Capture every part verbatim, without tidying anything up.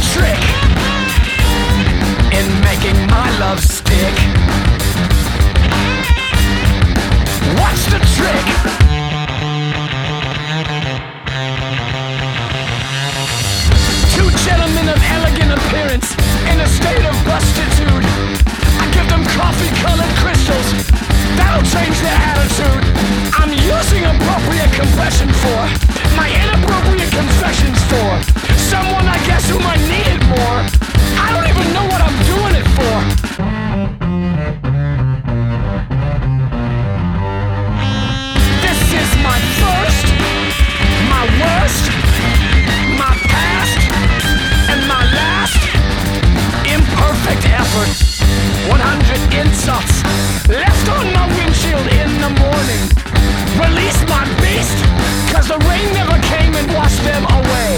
trick in making my love stick? What's the trick? Two gentlemen of elegant appearance in a state of bustitude. I give them coffee-colored crystals that'll change their attitude. I'm using appropriate compression for my inappropriate confessions for someone I guess whom I needed more. I don't even know what I'm doing it for. This is my first, my worst, my past, and my last imperfect effort. one hundred insults left on my windshield in the morning. Release my beast, cause the rain never came and washed them away.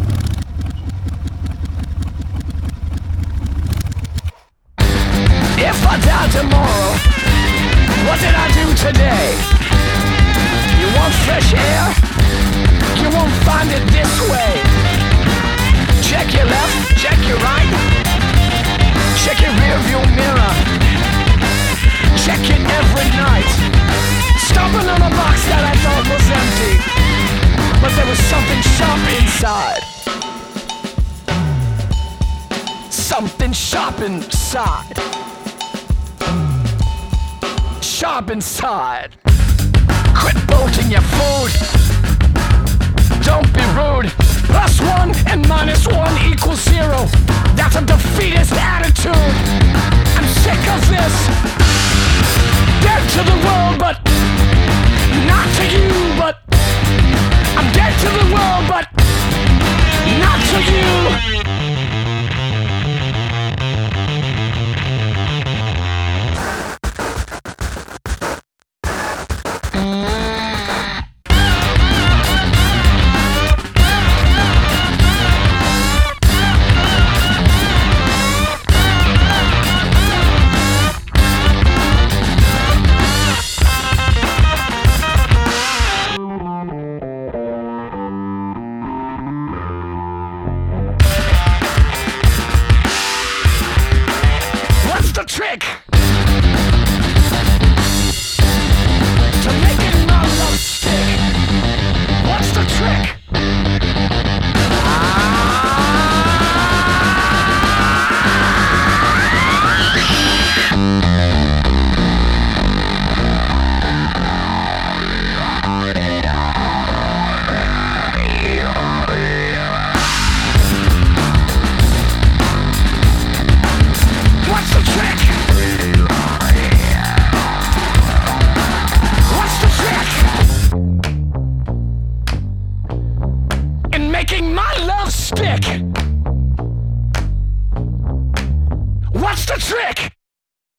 If I die tomorrow, what did I do today? You want fresh air? You won't find it this way. Check your left, check your right. Check your rear view mirror. Check it every night. Stomping on a box that I thought was empty, but there was something sharp inside. Something sharp inside. Sharp inside. Quit bolting your food. Don't be rude. Plus one and minus one equals zero. That's a defeatist attitude. I'm sick of this. Dead to the world, but not to you. But I'm dead to the world, but not to you. The trick to making my love stick. What's the trick? Making my love stick. What's the trick?